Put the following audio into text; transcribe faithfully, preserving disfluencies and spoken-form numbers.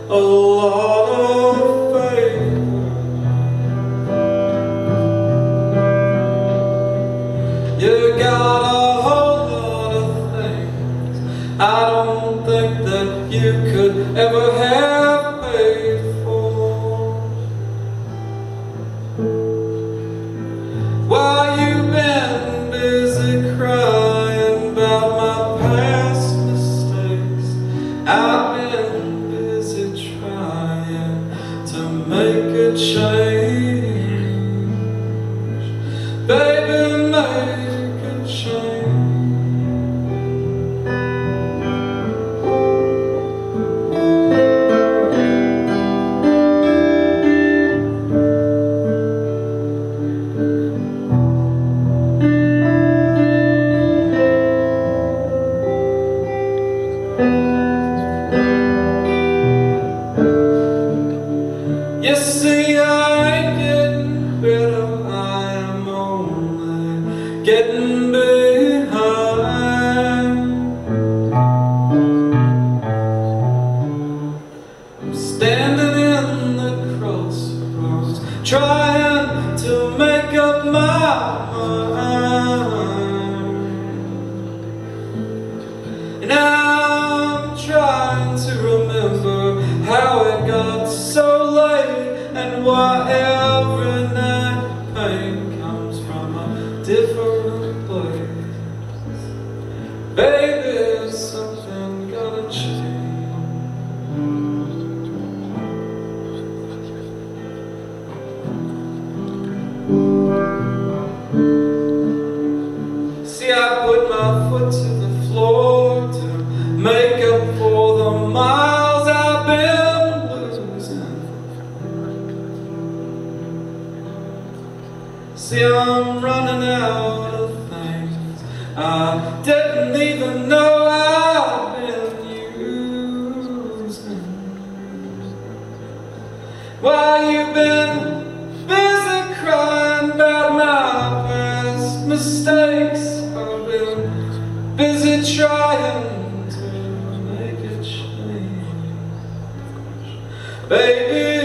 a lot of faith. You got a whole lot of things I don't think that you could ever have paid for. While you've been busy crying about my past mistakes, I've been busy trying to make a change. Baby, make a change. You see, I ain't getting better, I am only getting behind. I'm standing in the crossroads, trying to make up my mind. And I'm trying to remember how it got so late, and why every night pain comes from a different place. Baby, something gotta change. See, I put my foot to the floor to make up for the miles I've been losing. See, I'm running out of things I didn't even know I've been using. While you've been busy crying about my past mistakes, I've been busy trying to make a change. Baby,